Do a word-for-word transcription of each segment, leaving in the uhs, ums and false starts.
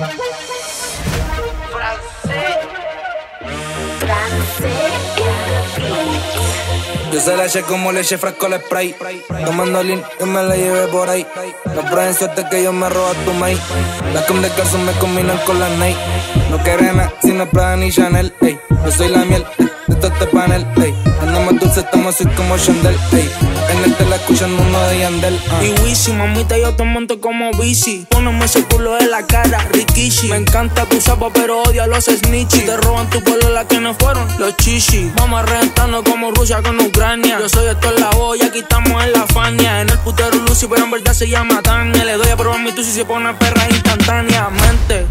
Yo se la eché como leche fresco al spray. Tomando lean, yo me la llevé por ahí. No prueben suerte que yo me robo a tu maíz. Las con descalzo me combinan con las Nike. No quieren nada si no Prada ni Chanel, ey. Yo soy la miel de todo este panel, ey. Andamos dulce, estamos así como Chandel, ey. En el tela escuchando uno de Yandel, uh. Y Wisi, mamita, yo te monto como bici. Póneme ese culo en la cara, Rikishi. Me encanta tu sapo, pero odio a los snitchy. Te roban tu pueblo las que no fueron los chichi. Vamos a reventarnos como Rusia con Ucrania. Yo soy esto en la olla, aquí estamos en la Fania. En el putero Lucy, pero en verdad se llama Tania. Le doy a probar mi tusi si se pone perra instantáneamente.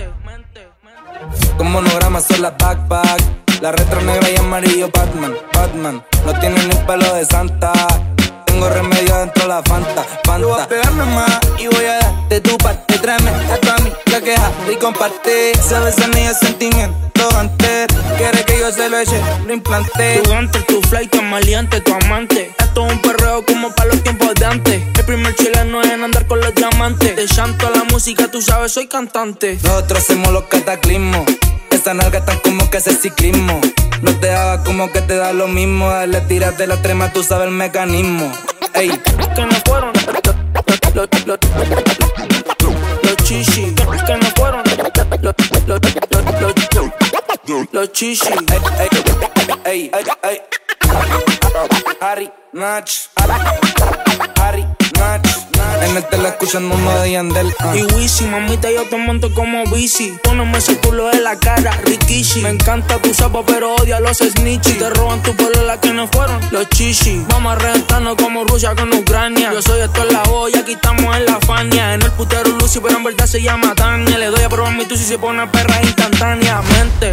Como monogramas son las backpack. La retro negra y amarillo Batman, Batman. No tiene ni un pelo de santa. Tengo remedio dentro de la Fanta, Fanta. Yo voy a pegarme más y voy a darte tu parte. Tráeme a tu amiga queja y comparte. Sabes en ella sentimiento antes. Quiere que yo se lo eche, lo implante. Tu gante, tu fly, tu maleante, tu amante. Esto es un perreo como para los tiempos de antes. El primer chileno en andar con los diamantes. Te chanto a la música, tú sabes, soy cantante. Nosotros hacemos los cataclismos. Esa nalga tan como que hace ciclismo. No te hagas como que te da lo mismo. Dale, tírate la trema, tú sabes el mecanismo. Ey, que no fueron los, los, los, los chichi. Que no fueron los, los, los, los, los chichi. Ey, ey, ey, ey. Harry Nach, Harry Nach. En el tele escuchando uno de Yandel, uh. Y Wisi, mamita, yo te monto como bici. Póneme ese culo en la cara, Rikishi. Me encanta tu sapo, pero odio a los snitchy. Te roban tu pueblo las que no fueron los chichi. Vamos a reventarnos como Rusia con Ucrania. Yo soy esto en la olla, aquí estamos en la Fania. En el putero Lucy, pero en verdad se llama Tania. Le doy a probar mi tusi si se pone perra instantáneamente.